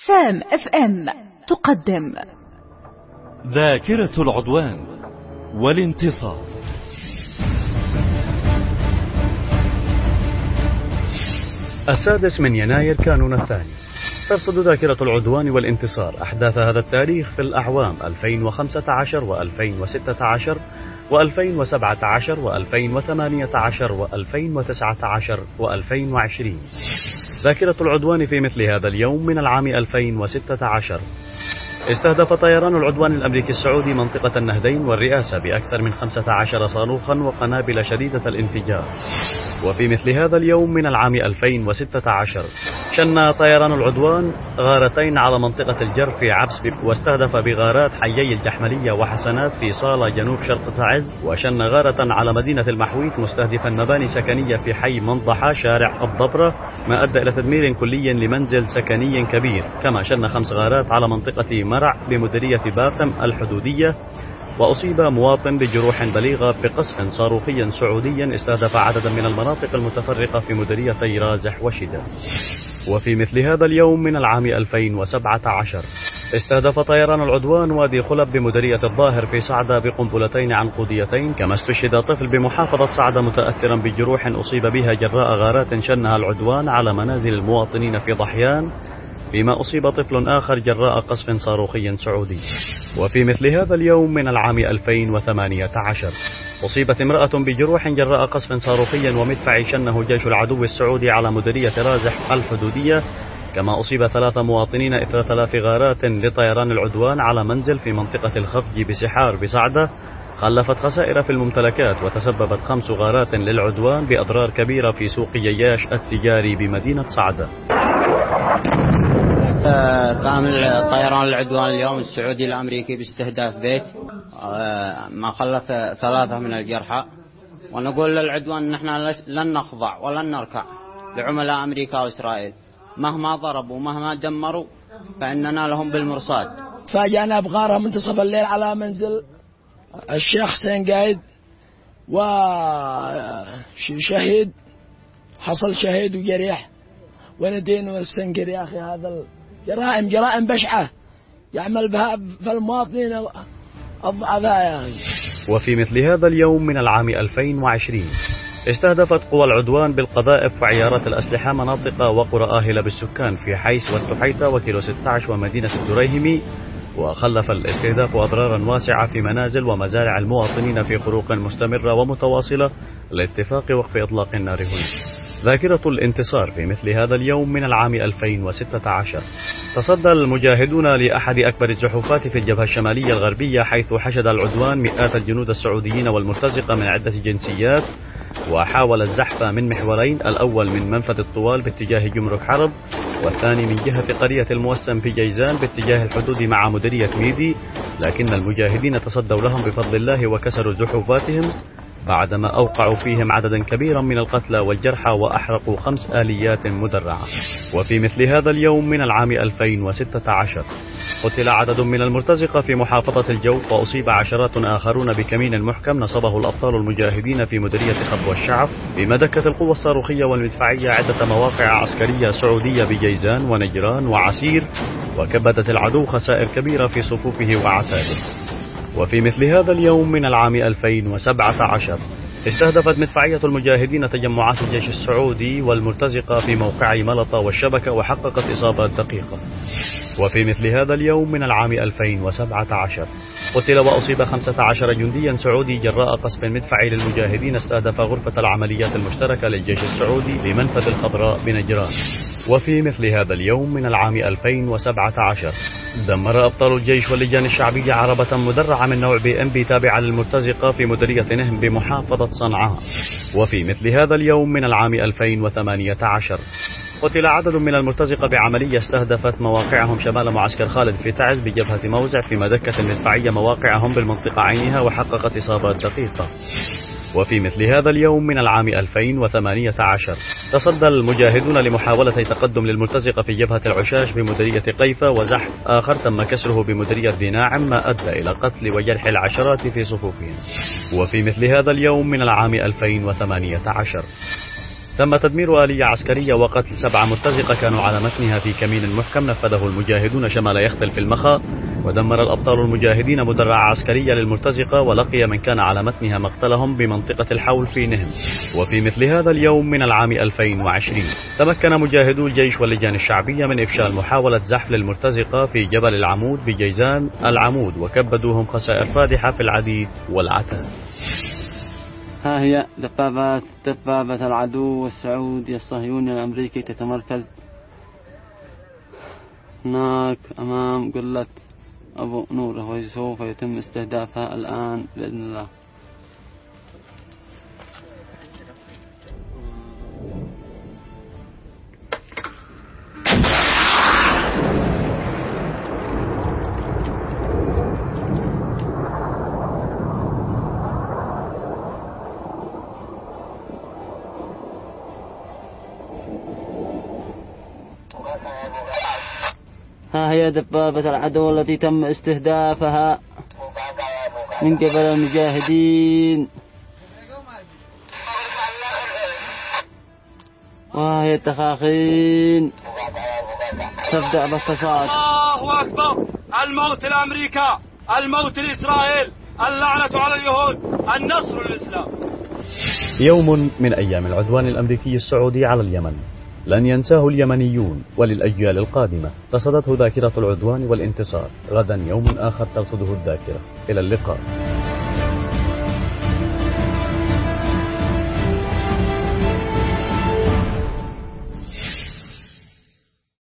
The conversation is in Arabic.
سام اف ام تقدم ذاكرة العدوان والانتصار. السادس من يناير كانون الثاني ترصد ذاكرة العدوان والانتصار أحداث هذا التاريخ في الأعوام 2015 و2016 و2017 و2018 و2019 و2020. ذاكرة العدوان في مثل هذا اليوم من العام 2016 استهدف طيران العدوان الأمريكي السعودي منطقة النهدين والرئاسة بأكثر من 15 صاروخا وقنابل شديدة الانفجار. وفي مثل هذا اليوم من العام 2016 شن طيران العدوان غارتين على منطقة الجرف في عبس واستهدف بغارات حيي الجحملية وحسنات في صالة جنوب شرق تعز، وشن غارة على مدينة المحويت مستهدفا مباني سكنية في حي منضحة شارع الضبرة، ما أدى إلى تدمير كلي لمنزل سكني كبير. كما شن 5 غارات على منطقة مرع بمديرية باقم الحدودية، وأصيب مواطن بجروح بليغة بقصف صاروخي سعودي استهدف عددا من المناطق المتفرقة في مديريتي رازح وشدة. وفي مثل هذا اليوم من العام 2017 استهدف طيران العدوان وادي خلب بمديرية الظاهر في صعدة بقنبلتين عنقوديتين. كما استشهد طفل بمحافظة صعدة متأثرا بجروح أصيب بها جراء غارات شنها العدوان على منازل المواطنين في ضحيان، فيما أصيب طفل آخر جراء قصف صاروخي سعودي. وفي مثل هذا اليوم من العام 2018 أصيبت امرأة بجروح جراء قصف صاروخي ومدفعي شنه جيش العدو السعودي على مديرية رازح الحدودية. كما أصيب 3 مواطنين إثر 3 غارات لطيران العدوان على منزل في منطقة الخفج بسحار بصعدة، خلفت خسائر في الممتلكات، وتسببت 5 غارات للعدوان بأضرار كبيرة في سوق يياش التجاري بمدينة صعدة. كامل طيران العدوان اليوم السعودي الأمريكي باستهداف بيت، ما خلف 3 من الجرحى. ونقول للعدوان نحن لن نخضع ولن نركع لعملاء أمريكا وإسرائيل، مهما ضربوا مهما دمروا فإننا لهم بالمرصاد. فاجأنا بغارة منتصف الليل على منزل الشيخ حسين قايد، وشهيد حصل شهيد وجريح، وندين والسنقر. يا أخي هذا جرائم بشعة يعمل بها في المواطنين الضعفاء يا أخي. وفي مثل هذا اليوم من العام 2020 استهدفت قوى العدوان بالقذائف وعيارات الأسلحة مناطق وقرى آهلة بالسكان في حيس والتحيطة وكيلو 16 ومدينة الدريهمي، وخلف الاستهداف أضرارا واسعة في منازل ومزارع المواطنين في خروق مستمرة ومتواصلة لاتفاق وقف إطلاق النار هنا. ذاكرة الانتصار في مثل هذا اليوم من العام 2016 تصدى المجاهدون لأحد أكبر الزحوفات في الجبهة الشمالية الغربية، حيث حشد العدوان مئات الجنود السعوديين والمرتزقة من عدة جنسيات، وحاول الزحف من محورين، الأول من منفذ الطوال باتجاه جمرك حرب، والثاني من جهة قرية الموسم في جيزان باتجاه الحدود مع مديرية ميدي، لكن المجاهدين تصدوا لهم بفضل الله وكسروا زحوفاتهم بعدما أوقعوا فيهم عددا كبيرا من القتلى والجرحى وأحرقوا 5 آليات مدرعة. وفي مثل هذا اليوم من العام 2016 قتل عدد من المرتزقة في محافظة الجوف، وأصيب عشرات آخرون بكمين محكم نصبه الأبطال المجاهدين في مديرية خطوة الشعب، بما دكت القوة الصاروخية والمدفعية عدة مواقع عسكرية سعودية بجيزان ونجران وعسير، وكبدت العدو خسائر كبيرة في صفوفه وعتاده. وفي مثل هذا اليوم من العام 2017 استهدفت مدفعية المجاهدين تجمعات الجيش السعودي والمرتزقة في موقعي ملطة والشبكة، وحققت إصابات دقيقة. وفي مثل هذا اليوم من العام 2017 قتل وأصيب 15 جنديا سعودي جراء قصف مدفعي للمجاهدين استهدف غرفة العمليات المشتركة للجيش السعودي بمنفذ الخضراء بنجران. وفي مثل هذا اليوم من العام 2017 دمر أبطال الجيش واللجان الشعبية عربة مدرعة من نوع BMP تابعة للمرتزقة في مديرية نهم بمحافظة صنعاء. وفي مثل هذا اليوم من العام 2018 قتل عدد من المرتزقة بعملية استهدفت مواقعهم شمال معسكر خالد في تعز بجبهة موزع، فيما دكت المدفعية مواقعهم بالمنطقة عينها وحققت إصابات دقيقة. وفي مثل هذا اليوم من العام 2018 تصدى المجاهدون لمحاولة تقدم للمرتزقة في جبهة العشاش بمديرية قيفة، وزحف آخر تم كسره بمديرية ذي ناعم، ما أدى إلى قتل وجرح العشرات في صفوفهم. وفي مثل هذا اليوم من العام 2018 تم تدمير آلية عسكرية وقتل 7 مرتزقة كانوا على متنها في كمين محكم نفذه المجاهدون شمال يختل في المخا. ودمر الأبطال المجاهدين مدرعة عسكرية للمرتزقة، ولقي من كان على متنها مقتلهم بمنطقة الحول في نهم. وفي مثل هذا اليوم من العام 2020 تمكن مجاهدو الجيش واللجان الشعبية من إفشال محاولة زحف للمرتزقة في جبل العمود بجيزان العمود، وكبدوهم خسائر فادحة في العديد والعتاد. ها هي دبابة العدو السعودي الصهيوني الأمريكي تتمركز هناك أمام قلة أبو نوره، وسوف يتم استهدافها الآن بإذن الله. ها هي دبابة العدو التي تم استهدافها من قبل المجاهدين، وهي التخاخين تبدأ بالتصاعد. الله أكبر! الموت لأمريكا، الموت لإسرائيل، اللعنة على اليهود، النصر للإسلام. يوم من أيام العدوان الأمريكي السعودي على اليمن لن ينساه اليمنيون وللأجيال القادمة. رصدته ذاكرة العدوان والانتصار. غدا يوم آخر ترصده الذاكرة. إلى اللقاء.